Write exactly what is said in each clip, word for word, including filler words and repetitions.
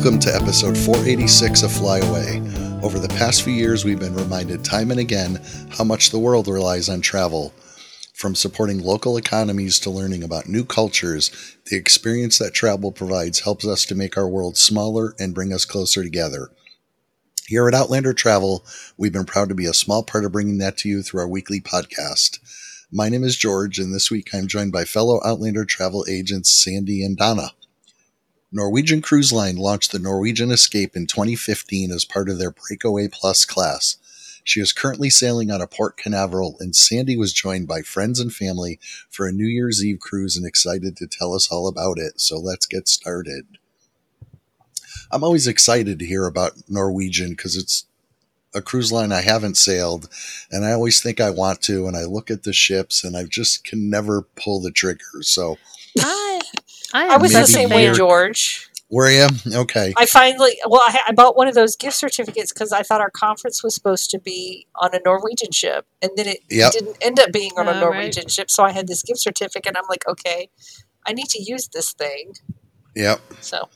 Welcome to episode four eighty-six of Fly Away. Over the past few years, we've been reminded time and again how much the world relies on travel. From supporting local economies to learning about new cultures, the experience that travel provides helps us to make our world smaller and bring us closer together. Here at Outlander Travel, we've been proud to be a small part of bringing that to you through our weekly podcast. My name is George, and this week I'm joined by fellow Outlander Travel agents Sandy and Donna. Norwegian Cruise Line launched the Norwegian Escape in twenty fifteen as part of their Breakaway Plus class. She is currently sailing out of Port Canaveral, and Sandy was joined by friends and family for a New Year's Eve cruise and excited to tell us all about it. So let's get started. I'm always excited to hear about Norwegian because it's a cruise line I haven't sailed, and I always think I want to, and I look at the ships, and I just can never pull the trigger. So I, I, I was the same way, you're- George. Were you? Okay. I finally, well, I, I bought one of those gift certificates because I thought our conference was supposed to be on a Norwegian ship, and then it Yep. didn't end up being on Oh, a right. Norwegian ship. So I had this gift certificate, and I'm like, okay, I need to use this thing. Yep. So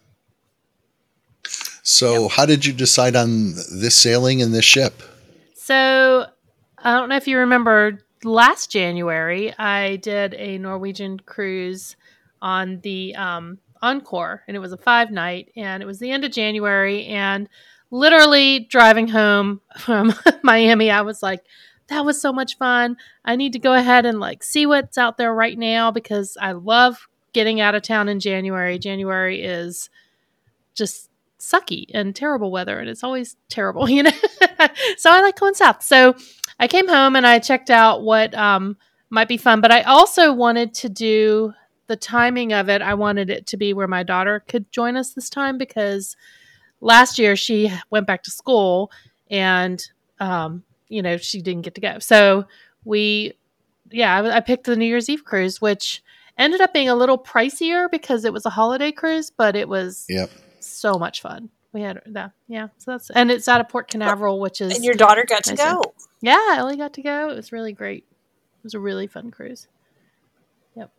So how did you decide on this sailing and this ship? So, I don't know if you remember last January, I did a Norwegian cruise on the um, Encore, and it was a five night, and it was the end of January, and literally driving home from Miami, I was like, that was so much fun. I need to go ahead and like see what's out there right now because I love getting out of town in January. January is just sucky and terrible weather, and it's always terrible, you know. So I like going south. So I came home and I checked out what um, might be fun, but I also wanted to do the timing of it. I wanted it to be where my daughter could join us this time because last year she went back to school and um, you know, she didn't get to go. So we, yeah, I, I picked the New Year's Eve cruise, which ended up being a little pricier because it was a holiday cruise, but it was Yep. so much fun. We had that, yeah. So that's and it's out of Port Canaveral, which is and your daughter got to nicer. go. Yeah, Ellie got to go. It was really great. It was a really fun cruise. Yep.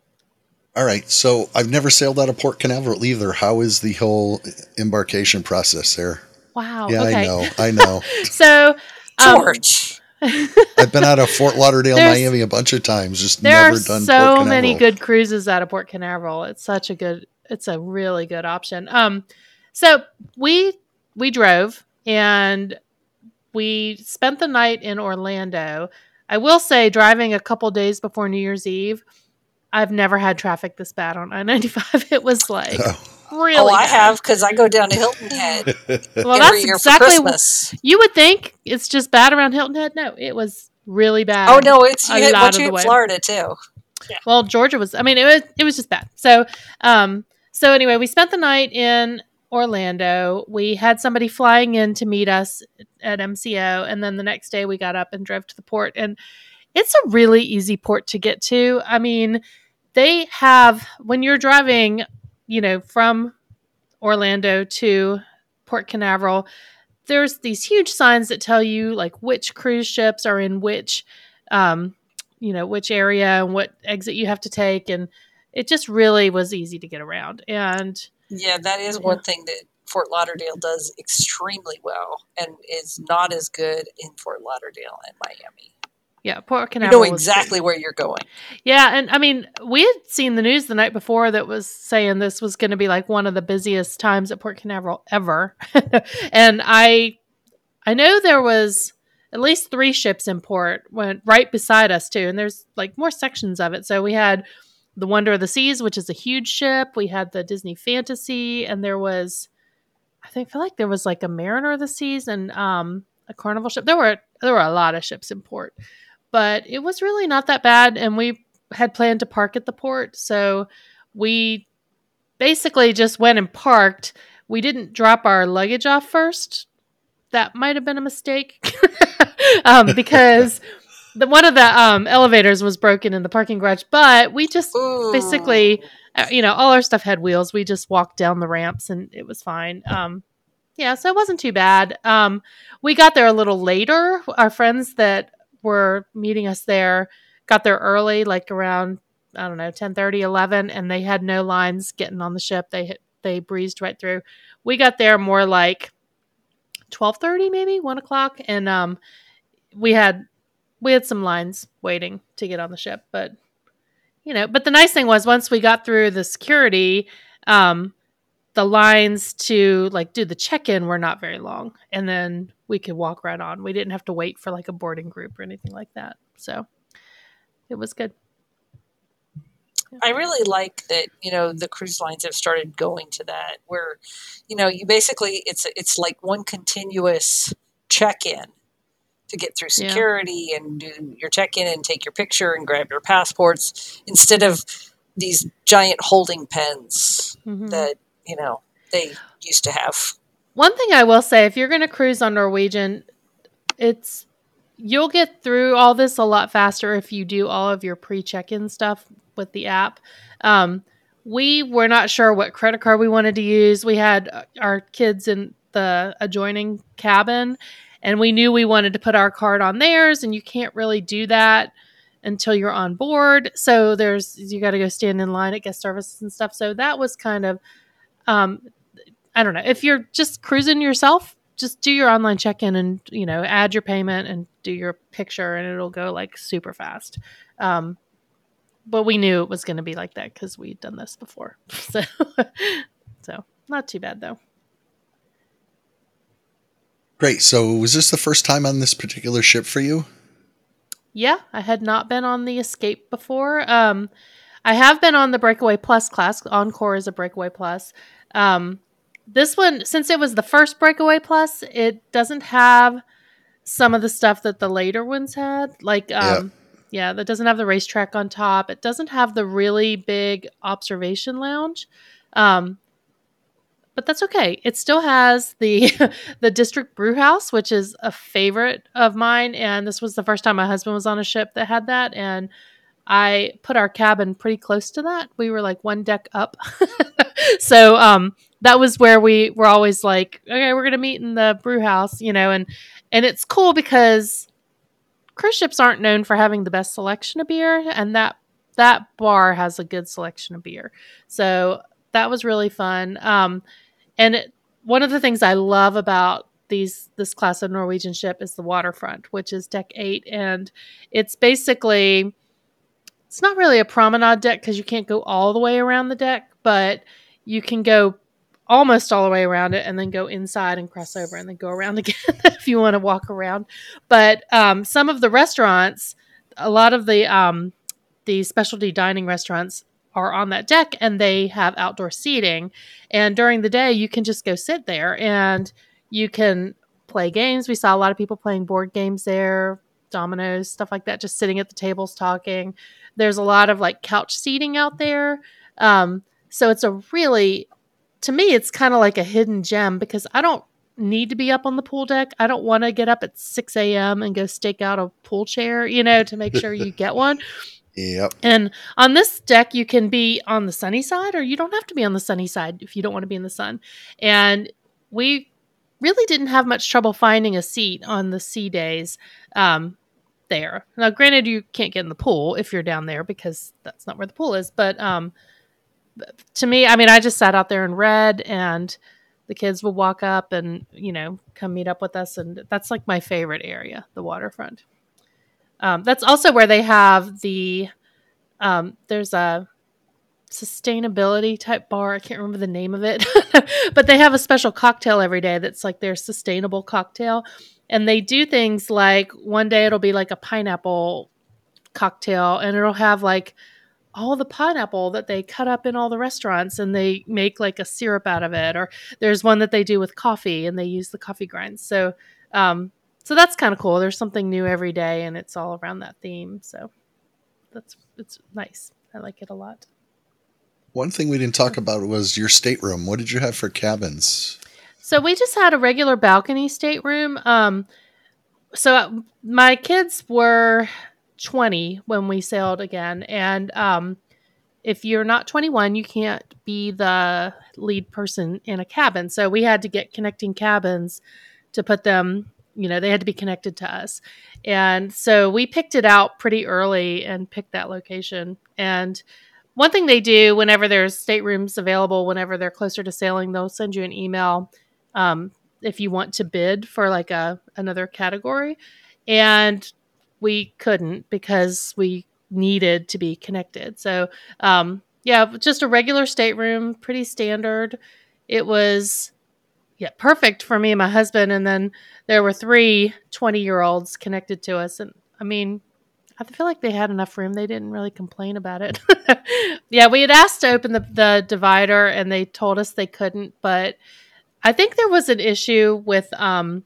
All right. So I've never sailed out of Port Canaveral either. How is the whole embarkation process there? Wow. Yeah, okay. I know. I know. So, um, George. I've been out of Fort Lauderdale, There's- Miami a bunch of times. Just there never are done so Port Canaveral. many good cruises out of Port Canaveral. It's such a good. It's a really good option. Um, so we we drove and we spent the night in Orlando. I will say, driving a couple days before New Year's Eve, I've never had traffic this bad on I ninety-five. It was like Oh. really. oh, I bad. have because I go down to Hilton Head Well, every that's year exactly for what Christmas. you would think. It's just bad around Hilton Head. No, it was really bad. Oh no, it's a you hit lot once of you the hit way. Florida too. Well, Georgia was. I mean, it was. It was just bad. So, um, so anyway, we spent the night in Orlando. We had somebody flying in to meet us at M C O, and then the next day we got up and drove to the port. And it's a really easy port to get to. I mean, they have when you're driving, you know, from Orlando to Port Canaveral, there's these huge signs that tell you like which cruise ships are in which, um, you know, which area and what exit you have to take. And it just really was easy to get around. And Yeah, that is one thing that Fort Lauderdale does extremely well and is not as good in Fort Lauderdale and Miami. yeah, Port You Canaveral. know was exactly where you're going. Yeah, and I mean, we had seen the news the night before that was saying this was going to be like one of the busiest times at Port Canaveral ever. And I I know there was at least three ships in port went right beside us too, and there's like more sections of it. So we had the Wonder of the Seas, which is a huge ship. We had the Disney Fantasy, and there was I think feel like there was like a Mariner of the Seas and um a Carnival ship. There were there were a lot of ships in port. But it was really not that bad, and we had planned to park at the port, so we basically just went and parked. We didn't drop our luggage off first. That might have been a mistake um, because the one of the um, elevators was broken in the parking garage. But we just Ooh. basically, uh, you know, all our stuff had wheels. We just walked down the ramps, and it was fine. Um, yeah, so it wasn't too bad. Um, we got there a little later. Our friends that were meeting us there got there early, like around, I don't know, ten thirty, eleven, and they had no lines getting on the ship. They had, they breezed right through. We got there more like twelve thirty, maybe one o'clock. And um, we had, we had some lines waiting to get on the ship, but you know, but the nice thing was once we got through the security, um, the lines to like do the check-in were not very long, and then we could walk right on. We didn't have to wait for like a boarding group or anything like that. So it was good. I really like that, you know, the cruise lines have started going to that where, you know, you basically, it's, it's like one continuous check-in to get through security yeah. and do your check-in and take your picture and grab your passports instead of these giant holding pens mm-hmm. that, you know, they used to have. One thing I will say, if you're going to cruise on Norwegian, it's, you'll get through all this a lot faster if you do all of your pre-check-in stuff with the app. Um, we were not sure what credit card we wanted to use. We had our kids in the adjoining cabin, and we knew we wanted to put our card on theirs, and you can't really do that until you're on board. So there's, you got to go stand in line at guest services and stuff. So that was kind of, um, I don't know, if you're just cruising yourself, just do your online check-in and, you know, add your payment and do your picture, and it'll go like super fast. Um, but we knew it was going to be like that because we'd done this before. So, so not too bad though. Great. So was this the first time on this particular ship for you? Yeah, I had not been on the Escape before. Um, I have been on the Breakaway Plus class. Encore is a Breakaway Plus. Um, this one, since it was the first Breakaway Plus, it doesn't have some of the stuff that the later ones had. Like, um, yeah, that doesn't have the racetrack on top. It doesn't have the really big observation lounge. Um, But that's okay. It still has the the District Brew House, which is a favorite of mine. And this was the first time my husband was on a ship that had that. And I put our cabin pretty close to that. We were like one deck up. So um, that was where we were always like, okay, we're going to meet in the brew house, you know. And, and it's cool because cruise ships aren't known for having the best selection of beer. And that, that bar has a good selection of beer. So that was really fun. Um, And it, one of the things I love about these this class of Norwegian ship is the waterfront, which is deck eight. And it's basically, it's not really a promenade deck because you can't go all the way around the deck, but you can go almost all the way around it and then go inside and cross over and then go around again if you want to walk around. But um, some of the restaurants, a lot of the um, the specialty dining restaurants are on that deck, and they have outdoor seating, and during the day you can just go sit there and you can play games. We saw a lot of people playing board games there, dominoes, stuff like that, just sitting at the tables talking. There's a lot of like couch seating out there. Um, so it's a really, to me, it's kind of like a hidden gem because I don't need to be up on the pool deck. I don't want to get up at six a.m. and go stake out a pool chair, you know, to make sure you get one. Yep. And on this deck, you can be on the sunny side, or you don't have to be on the sunny side if you don't want to be in the sun. And we really didn't have much trouble finding a seat on the sea days um, there. Now, granted, you can't get in the pool if you're down there because that's not where the pool is. But um, to me, I mean, I just sat out there and read, and the kids would walk up and, you know, come meet up with us. And that's like my favorite area, the waterfront. Um, that's also where they have the, um, there's a sustainability type bar. I can't remember the name of it, but they have a special cocktail every day that's like their sustainable cocktail. And they do things like one day it'll be like a pineapple cocktail, and it'll have like all the pineapple that they cut up in all the restaurants, and they make like a syrup out of it. Or there's one that they do with coffee, and they use the coffee grinds. So, um, So that's kind of cool. There's something new every day, and it's all around that theme. So that's it's nice. I like it a lot. One thing we didn't talk about was your stateroom. What did you have for cabins? So we just had a regular balcony stateroom. Um, so my kids were twenty when we sailed again, and um, if you're not twenty-one, you can't be the lead person in a cabin. So we had to get connecting cabins to put them. You know, they had to be connected to us. And so we picked it out pretty early and picked that location. And one thing they do whenever there's staterooms available, whenever they're closer to sailing, they'll send you an email um, if you want to bid for like a another category. And we couldn't because we needed to be connected. So um, yeah, just a regular stateroom, pretty standard. It was yeah perfect for me and my husband. And then there were three twenty-year-olds connected to us. And I mean, I feel like they had enough room. They didn't really complain about it. Yeah, we had asked to open the, the divider and they told us they couldn't. But I think there was an issue with, um,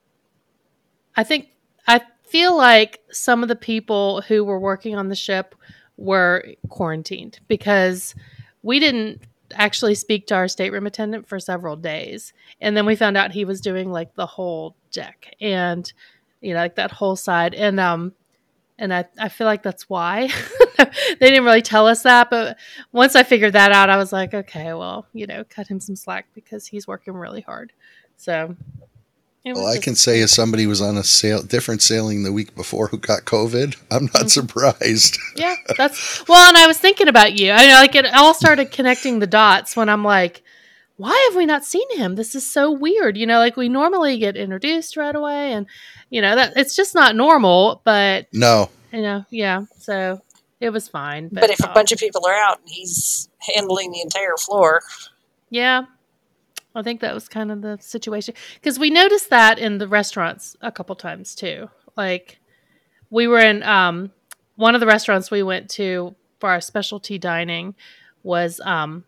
I think, I feel like some of the people who were working on the ship were quarantined because we didn't actually speak to our stateroom attendant for several days. And then we found out he was doing like the whole deck and, you know, like that whole side. And, um, And I, I feel like that's why. They didn't really tell us that. But once I figured that out, I was like, okay, well, you know, cut him some slack because he's working really hard. So, it Well, was I just- can say as somebody who was on a sail, different sailing the week before who got COVID, I'm not surprised. yeah, that's well. And I was thinking about you. I know, like it all started connecting the dots when I'm like, why have we not seen him? This is so weird. You know, like we normally get introduced right away, and you know that it's just not normal. But No, you know, yeah. So it was fine. But, But if a um, bunch of people are out and he's handling the entire floor, yeah, I think that was kind of the situation because we noticed that in the restaurants a couple times too. Like we were in um, one of the restaurants we went to for our specialty dining was um,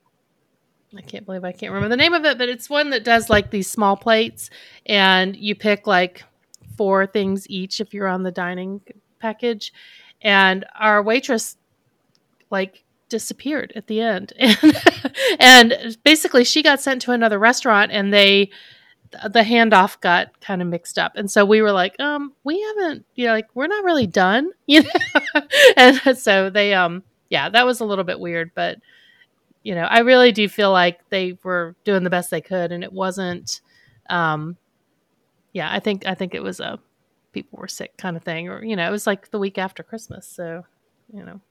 I can't believe I can't remember the name of it, but it's one that does like these small plates and you pick like four things each if you're on the dining package. And our waitress like disappeared at the end. And, and basically she got sent to another restaurant and they the handoff got kind of mixed up. And so we were like, um, we haven't, you know, like we're not really done, you know. And so they um yeah, that was a little bit weird, but you know, I really do feel like they were doing the best they could and it wasn't um yeah, I think I think it was a people were sick kind of thing or you know, it was like the week after Christmas, so you know.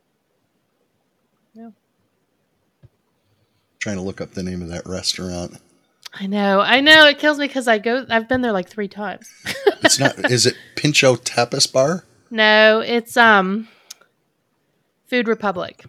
Yeah. trying to look up the name of that restaurant. I know. I know it kills me cuz I go I've been there like three times. It's not. Is it Pincho Tapas Bar? No, it's um Food Republic.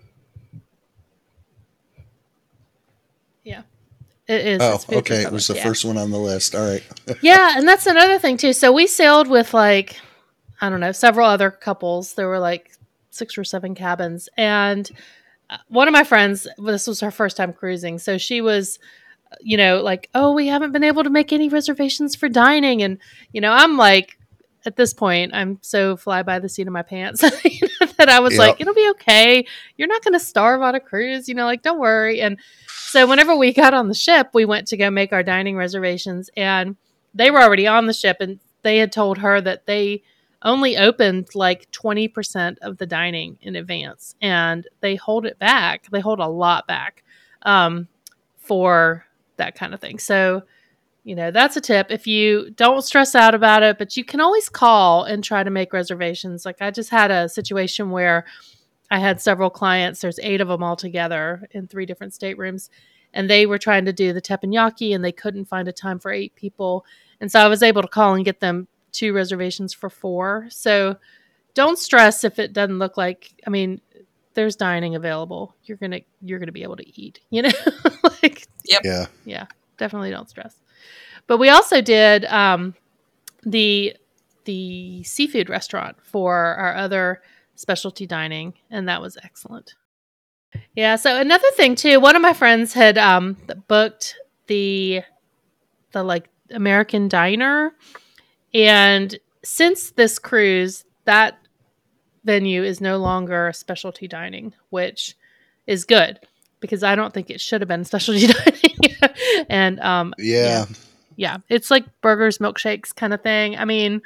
Yeah. It is. Oh, It's Food okay. It Republic, was the yeah. first one on the list. All right. Yeah, and that's another thing too. So we sailed with like I don't know, several other couples. There were like six or seven cabins and uh, one of my friends, this was her first time cruising. So she was you know, like, oh, we haven't been able to make any reservations for dining. And, you know, I'm like, at this point, I'm so fly by the seat of my pants that I was Yep. like, it'll be okay. You're not going to starve on a cruise, you know, like, don't worry. And so whenever we got on the ship, we went to go make our dining reservations and they were already on the ship and they had told her that they only opened like twenty percent of the dining in advance and they hold it back. They hold a lot back um, for that kind of thing. So, you know, that's a tip. If you don't stress out about it, but you can always call and try to make reservations. Like I just had a situation where I had several clients, there's eight of them all together in three different staterooms, and they were trying to do the teppanyaki and they couldn't find a time for eight people. And so I was able to call and get them two reservations for four. So don't stress if it doesn't look like, I mean, there's dining available. You're going to, you're going to be able to eat, you know, like, Yeah. yeah, definitely don't stress. But we also did um, the the seafood restaurant for our other specialty dining, and that was excellent. Yeah. So another thing too, one of my friends had um, booked the the like American Diner, and since this cruise, that venue is no longer a specialty dining, which is good because I don't think it should have been specialty dining. and um, Yeah. yeah, yeah, it's like burgers, milkshakes kind of thing. I mean,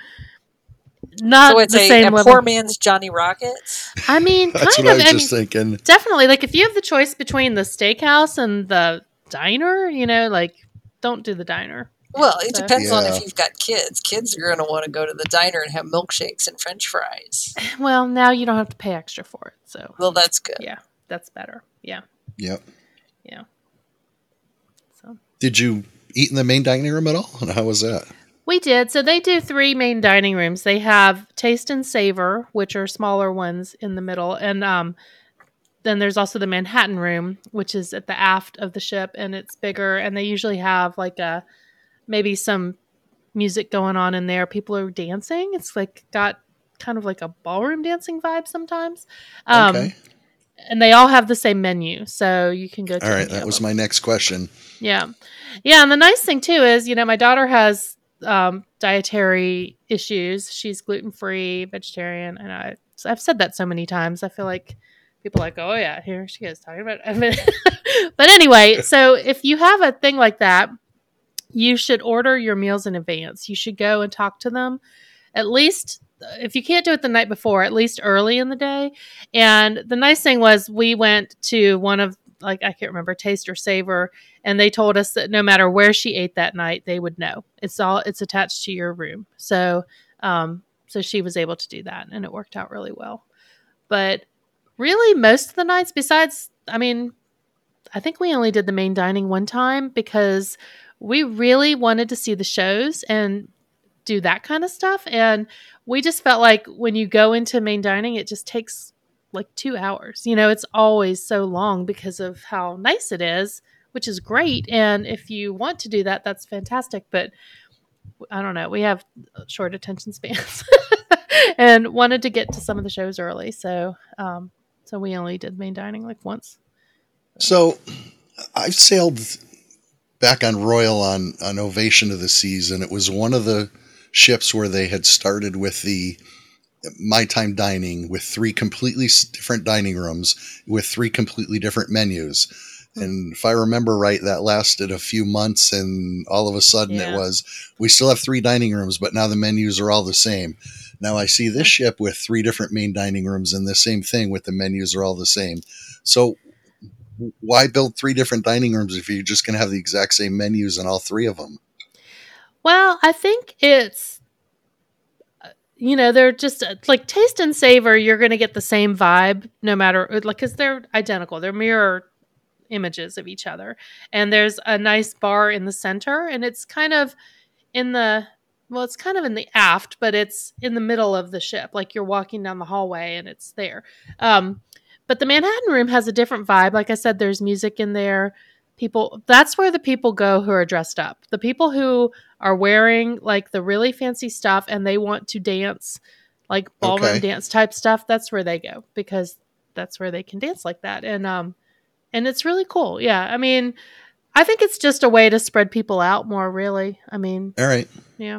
not so it's the a, same a level. poor man's Johnny Rockets. I mean, That's kind what of. I was I just mean, thinking. definitely. Like if you have the choice between the steakhouse and the diner, you know, like don't do the diner. Well, it So- depends on Yeah. if you've got kids. Kids are going to want to go to the diner and have milkshakes and French fries. Well, now you don't have to pay extra for it, so Well, that's good. yeah, that's better. Yeah. Yep. Yeah. So Did you eat in the main dining room at all? And how was that? we did. So they do three main dining rooms. They have Taste and Savor, which are smaller ones in the middle, and um, then there's also the Manhattan room, which is at the aft of the ship, and it's bigger. And they usually have like a maybe some music going on in there. People are dancing. It's like got kind of like a ballroom dancing vibe sometimes. Um, Okay. and they all have the same menu, so you can go to All right. any That of was them. my next question. Yeah. Yeah. And the nice thing too is, you know, my daughter has um, dietary issues. She's gluten free, vegetarian. And I, so I've said that so many times. I feel like people are like, oh, yeah, here she is talking about it. But anyway, so if you have a thing like that, you should order your meals in advance. You should go and talk to them at least. If you can't do it the night before, at least early in the day. And the nice thing was we went to one of, like, I can't remember, Taste or Savor, and they told us that no matter where she ate that night, they would know. It's all, it's attached to your room. So, um, so she was able to do that, and it worked out really well. But really, most of the nights, besides, I mean, I think we only did the main dining one time because we really wanted to see the shows and do that kind of stuff. And we just felt like when you go into main dining, it just takes like two hours. You know, it's always so long because of how nice it is, which is great. And if you want to do that, that's fantastic. But I don't know, we have short attention spans and wanted to get to some of the shows early. So, um, so we only did main dining like once. So I've sailed back on Royal on, on Ovation of the Seas, and it was one of the ships where they had started with the My Time dining with three completely different dining rooms with three completely different menus. And if I remember right, that lasted a few months, and all of a sudden Yeah. it was, we still have three dining rooms, but now the menus are all the same. Now I see this ship with three different main dining rooms and the same thing with the menus are all the same. So why build three different dining rooms if you're just going to have the exact same menus in all three of them? Well, I think it's, you know, they're just uh, like Taste and Savor. You're going to get the same vibe no matter, like, because they're identical. They're mirror images of each other. And there's a nice bar in the center, and it's kind of in the, well, it's kind of in the aft, but it's in the middle of the ship. Like you're walking down the hallway and it's there. Um, but the Manhattan room has a different vibe. Like I said, there's music in there. People, that's where the people go who are dressed up. The people who are wearing like the really fancy stuff and they want to dance, like ballroom Okay. dance type stuff, that's where they go because that's where they can dance like that. And um and it's really cool. Yeah. I mean, I think it's just a way to spread people out more, really. I mean, All right. yeah.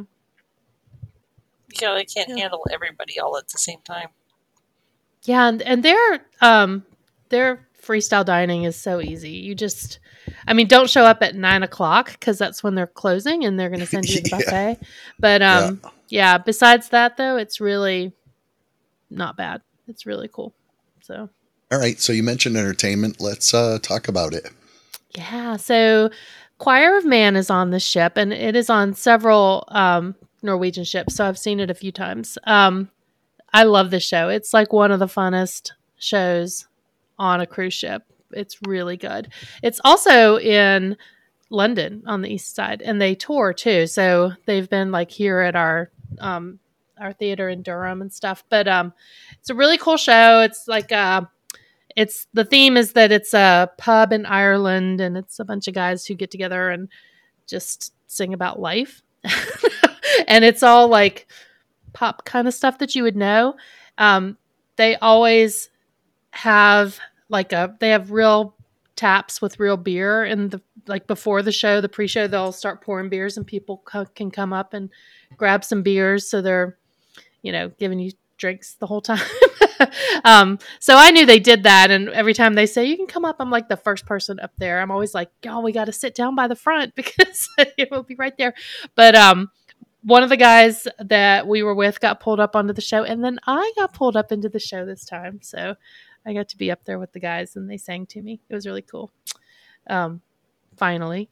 Yeah, they can't Yeah. handle everybody all at the same time. Yeah, and, and their um their freestyle dining is so easy. You just, I mean, don't show up at nine o'clock because that's when they're closing and they're going to send you to the Yeah. buffet. But um, yeah. Besides that, though, it's really not bad. It's really cool. So All right. So you mentioned entertainment. Let's uh, talk about it. yeah, so Choir of Man is on this ship, and it is on several um Norwegian ships. So I've seen it a few times. Um, I love this show. It's like one of the funnest shows on a cruise ship. It's really good. It's also in London on the east side, and they tour too. So they've been like here at our um our theater in Durham and stuff. But um it's a really cool show. It's like uh it's the theme is that it's a pub in Ireland, and it's a bunch of guys who get together and just sing about life. And it's all like pop kind of stuff that you would know. Um, they always have like a they have real taps with real beer, and the like before the show, the pre-show, they'll start pouring beers, and people co- can come up and grab some beers. So they're, you know, giving you drinks the whole time. um, so I knew they did that, and every time they say you can come up, I'm like the first person up there. I'm always like, oh, we got to sit down by the front because it will be right there. But um, one of the guys that we were with got pulled up onto the show, and then I got pulled up into the show this time. So I got to be up there with the guys, and they sang to me. It was really cool. Um, finally.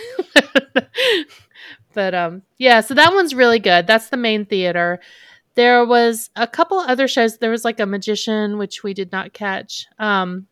But um, yeah, so that one's really good. That's the main theater. There was a couple other shows. There was like a magician, which we did not catch. Um,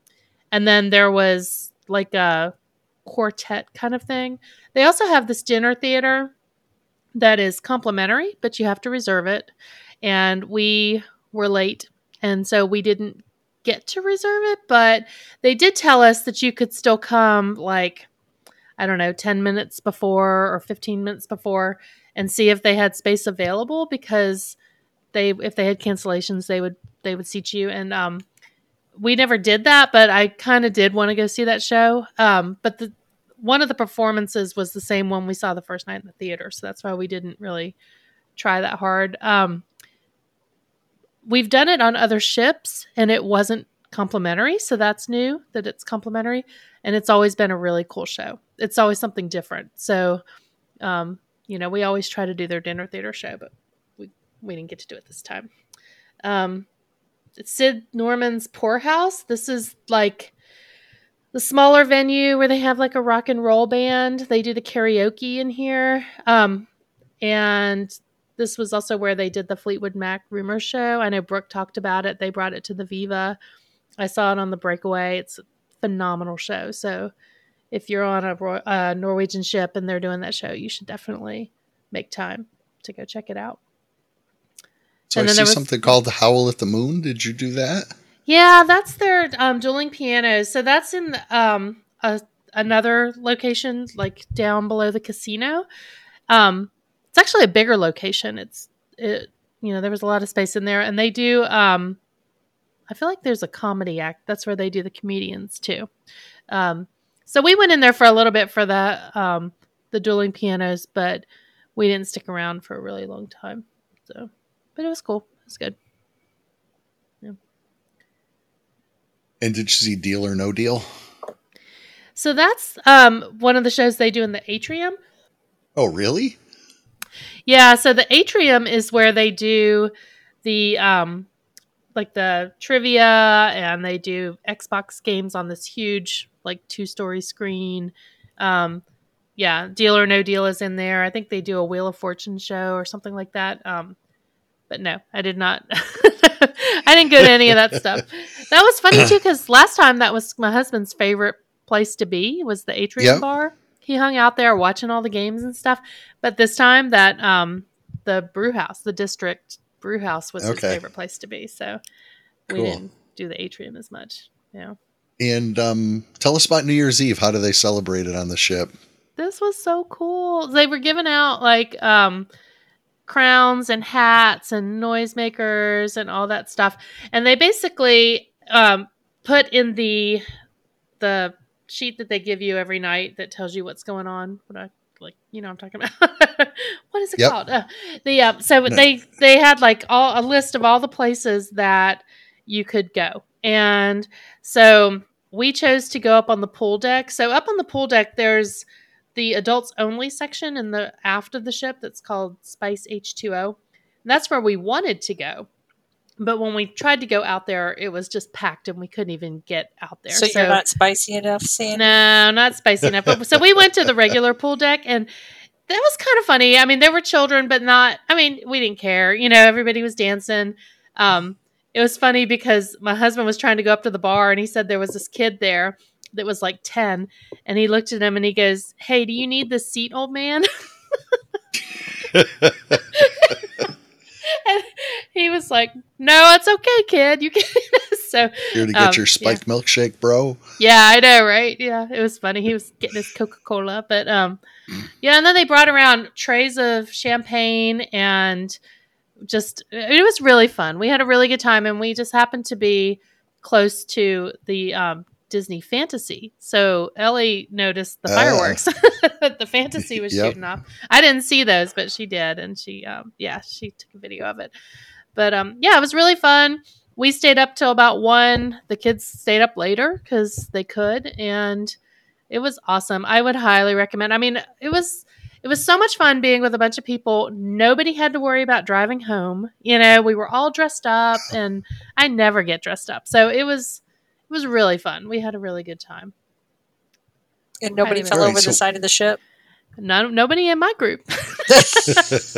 And then there was like a quartet kind of thing. They also have this dinner theater that is complimentary, but you have to reserve it. And we were late, and so we didn't get to reserve it, but they did tell us that you could still come like, I don't know, ten minutes before or fifteen minutes before and see if they had space available, because they, if they had cancellations, they would, they would seat you. And, um, we never did that, but I kind of did want to go see that show. Um, but the, one of the performances was the same one we saw the first night in the theater. So that's why we didn't really try that hard. Um, we've done it on other ships and it wasn't complimentary. So that's new that it's complimentary, and it's always been a really cool show. It's always something different. So, um, you know, we always try to do their dinner theater show, but we, we didn't get to do it this time. Um, it's Sid Norman's Poorhouse. This is like the smaller venue where they have like a rock and roll band. They do the karaoke in here. Um, and this was also where they did the Fleetwood Mac rumor show. I know Brooke talked about it. They brought it to the Viva. I saw it on the Breakaway. It's a phenomenal show. So if you're on a, a Norwegian ship and they're doing that show, you should definitely make time to go check it out. So and I then see there was something called The Howl at the Moon. Did you do that? Yeah, that's their um, dueling pianos. So that's in um, a, another location, like down below the casino. Um, it's actually a bigger location. It's it, you know, there was a lot of space in there, and they do. Um, I feel like there's a comedy act. That's where they do the comedians too. Um, so we went in there for a little bit for the um, the dueling pianos, but we didn't stick around for a really long time. So, but it was cool. It was good. Yeah. And did you see Deal or No Deal? So that's um, one of the shows they do in the atrium. Oh, really? Yeah. So the atrium is where they do the um, like the trivia, and they do Xbox games on this huge like two story screen. Um, yeah, Deal or No Deal is in there. I think they do a Wheel of Fortune show or something like that. Um, but no, I did not. I didn't go to any of that stuff. That was funny too, because last time that was my husband's favorite place to be, was the Atrium Yep. Bar. He hung out there watching all the games and stuff. But this time that um, the brew house, the district brew house, was his Okay. favorite place to be. So we Cool. didn't do the Atrium as much. Yeah. And um, tell us about New Year's Eve. How do they celebrate it on the ship? This was so cool. They were giving out like um, crowns and hats and noisemakers and all that stuff. And they basically um, put in the the sheet that they give you every night that tells you what's going on. What I like, you know, what I'm talking about. What is it Yep. called? Uh, the uh, so No. they they had like all a list of all the places that you could go, and so we chose to go up on the pool deck. So up on the pool deck, there's the adults only section in the aft of the ship that's called Spice H two O. And that's where we wanted to go. But when we tried to go out there, it was just packed and we couldn't even get out there. So, you're not spicy enough, Sandy? No, not spicy enough. But, so we went to the regular pool deck, and that was kind of funny. I mean, there were children, but not, I mean, we didn't care. You know, everybody was dancing. Um, it was funny because my husband was trying to go up to the bar, and he said there was this kid there that was like ten, and he looked at him and he goes, "Hey, do you need this seat, old man?" And he was like, "No, it's okay, kid. You can." So Here to get um, your spiked milkshake, bro. yeah, I know, right? Yeah, it was funny. He was getting his Coca-Cola, but um, yeah, and then they brought around trays of champagne, and just it was really fun. We had a really good time, and we just happened to be close to the um, Disney Fantasy, so Ellie noticed the Ah. fireworks that the Fantasy was Yep. shooting off. I didn't see those, but she did, and she, um, yeah, she took a video of it. But um, yeah, it was really fun. We stayed up till about one. The kids stayed up later because they could, and it was awesome. I would highly recommend. I mean, it was it was so much fun being with a bunch of people. Nobody had to worry about driving home. You know, we were all dressed up, and I never get dressed up, so it was it was really fun. We had a really good time. And nobody Right, fell right, over so- the side of the ship? No, nobody in my group.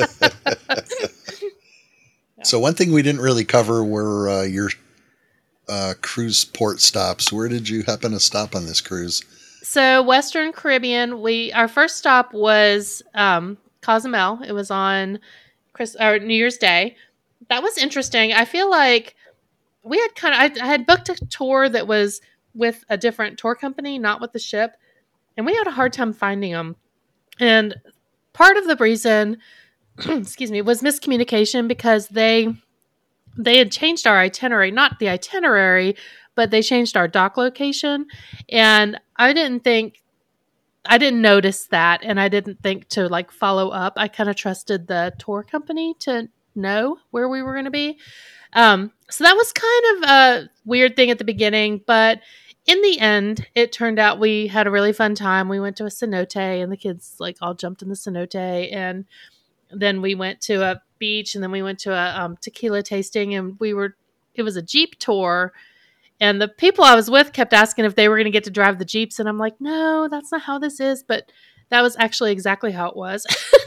So one thing we didn't really cover were uh, your uh, cruise port stops. Where did you happen to stop on this cruise? So Western Caribbean, we our first stop was um, Cozumel. It was on Chris or New Year's Day. That was interesting. I feel like we had kind of I, I had booked a tour that was with a different tour company, not with the ship, and we had a hard time finding them. And part of the reason, excuse me, was miscommunication because they they had changed our itinerary, not the itinerary, but they changed our dock location. And I didn't think, I didn't notice that. And I didn't think to like follow up. I kind of trusted the tour company to know where we were going to be. Um, so that was kind of a weird thing at the beginning, but in the end, it turned out we had a really fun time. We went to a cenote and the kids like all jumped in the cenote, and then we went to a beach, and then we went to a um, tequila tasting, and we were, it was a Jeep tour, and the people I was with kept asking if they were going to get to drive the Jeeps. And I'm like, no, that's not how this is. But that was actually exactly how it was.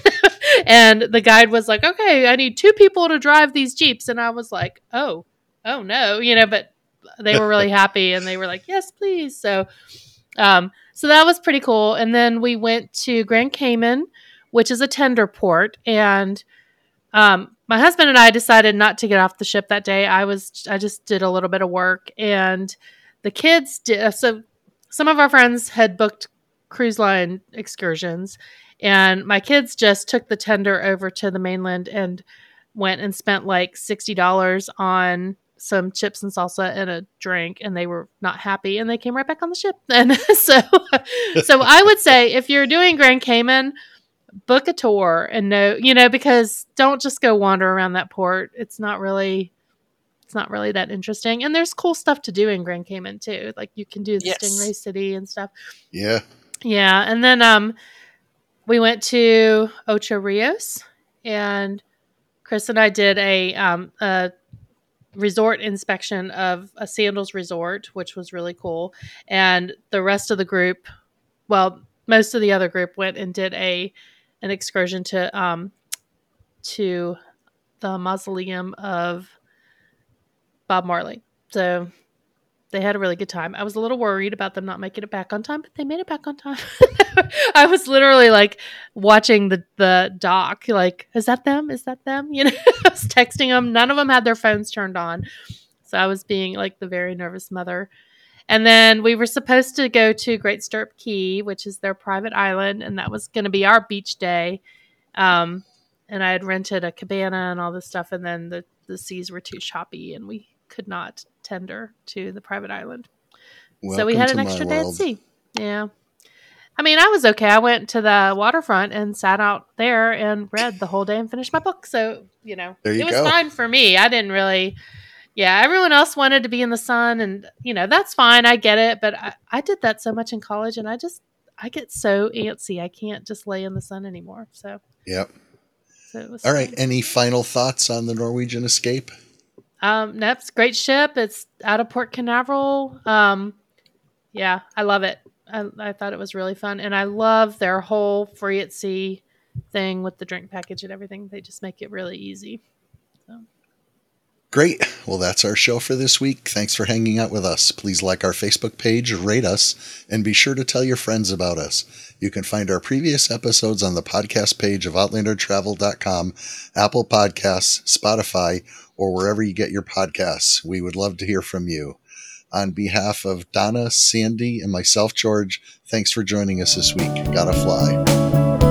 And the guide was like, okay, I need two people to drive these Jeeps. And I was like, oh, oh no, you know, but they were really happy and they were like, yes, please. So, um, so that was pretty cool. And then we went to Grand Cayman, which is a tender port. And, um, my husband and I decided not to get off the ship that day. I was, I just did a little bit of work, and the kids did. So some of our friends had booked cruise line excursions, and my kids just took the tender over to the mainland and went and spent like sixty dollars on some chips and salsa and a drink, and they were not happy, and they came right back on the ship. And so, so I would say if you're doing Grand Cayman, book a tour and know, you know, because don't just go wander around that port. It's not really, it's not really that interesting. And there's cool stuff to do in Grand Cayman too. Like you can do the Yes. Stingray City and stuff. Yeah. Yeah. And then, um, we went to Ocho Rios, and Chris and I did a, um, a resort inspection of a Sandals resort, which was really cool. And the rest of the group, well, most of the other group went and did a, an excursion to um to the mausoleum of Bob Marley. So they had a really good time. I was a little worried about them not making it back on time, but they made it back on time. I was literally like watching the the doc, like, is that them? Is that them? You know, I was texting them. None of them had their phones turned on. So I was being like the very nervous mother. And then we were supposed to go to Great Stirrup Cay, which is their private island, and that was going to be our beach day. Um, and I had rented a cabana and all this stuff, and then the, the seas were too choppy, and we could not tender to the private island. Welcome so we had to an my extra day at world. sea. Yeah. I mean, I was okay. I went to the waterfront and sat out there and read the whole day and finished my book. So, you know, There you it was go. fine for me. I didn't really... Yeah, everyone else wanted to be in the sun, and, you know, that's fine. I get it. But I, I did that so much in college, and I just, I get so antsy. I can't just lay in the sun anymore. So, Yep. so it was All right. fun. Any final thoughts on the Norwegian Escape? Um, nope, it's a great ship. It's out of Port Canaveral. Um, yeah, I love it. I, I thought it was really fun. And I love their whole free at sea thing with the drink package and everything. They just make it really easy. So. Great. Well, that's our show for this week. Thanks for hanging out with us. Please like our Facebook page, rate us, and be sure to tell your friends about us. You can find our previous episodes on the podcast page of outlander travel dot com, Apple Podcasts, Spotify, or wherever you get your podcasts. We would love to hear from you. On behalf of Donna, Sandy, and myself, George, thanks for joining us this week. Gotta fly.